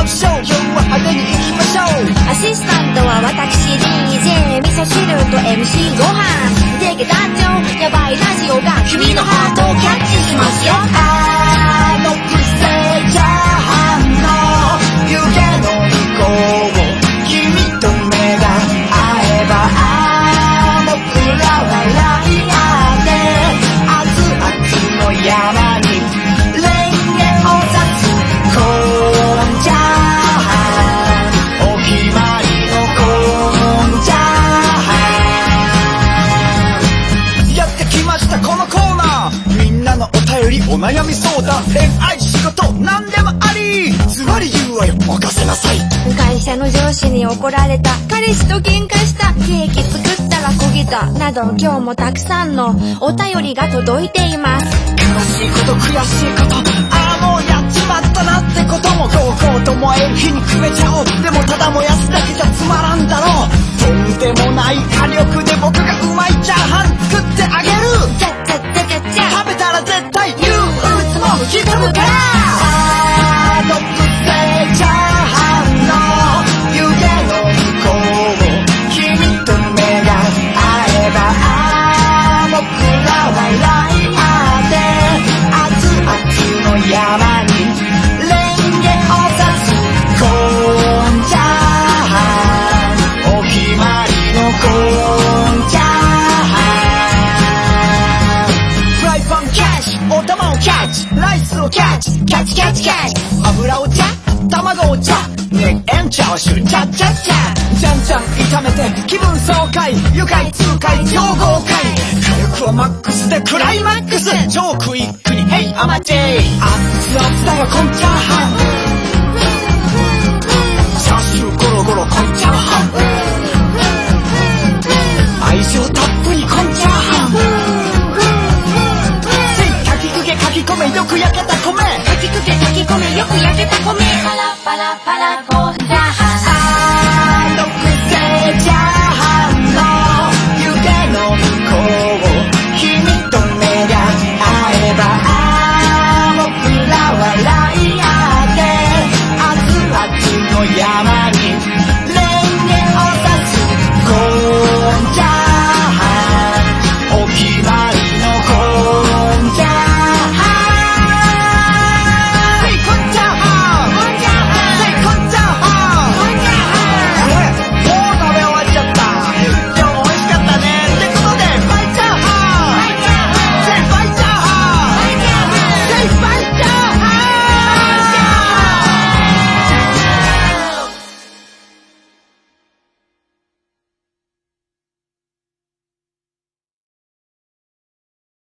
ブショー、今日は派手に行きましょう。 アシスタントは私 DJ 味噌汁と MC ご飯でけ団長、やばいラジオが君のハートをキャッチしますよ。 あのくせチャーハンの湯気の向こう、君と目が合えば僕ら笑い合って熱々の山にレンゲを刺すコーンチャーハン、お決まりのコーンチャーハン。やってきましたこのコーナー、みんなのお便りお悩み相談、恋愛仕事何でもあり、ズバリ言うわよ任せなさい。 会社の上司に怒られた、彼氏と喧嘩した、ケーキ作ったら焦げたなど、今日もたくさんのお便りが届いています。 悲しいこと悔しいこと、ああもうやっちまったなってことも、ゴーゴーと燃える火にくべちゃおう。でもただ燃やすだけじゃつまらんだろう。とんでもない火力で僕がうまいチャーハン作ってあげる。 じゃじゃじゃじゃじゃ、 食べたら絶対憂鬱も吹き飛ぶから。あのくせチャーハンの湯気の向こう、君と目が合えば僕ら笑い合って熱々の山にレンゲを刺すコーンチャーハン、お決まりのコーンチャーハン。フライパンキャッチ、お玉をキャッチ、ライスをキャッチ、キャッチキャッチキャッチ、油をチャッ、卵をチャッ、ネギチャーシューチャッチャッチャ、じゃんじゃん炒めて気分爽快、愉快痛快超豪快、火力はマックスでクライマックス、超クイックにヘイアマチェイ、熱々だよ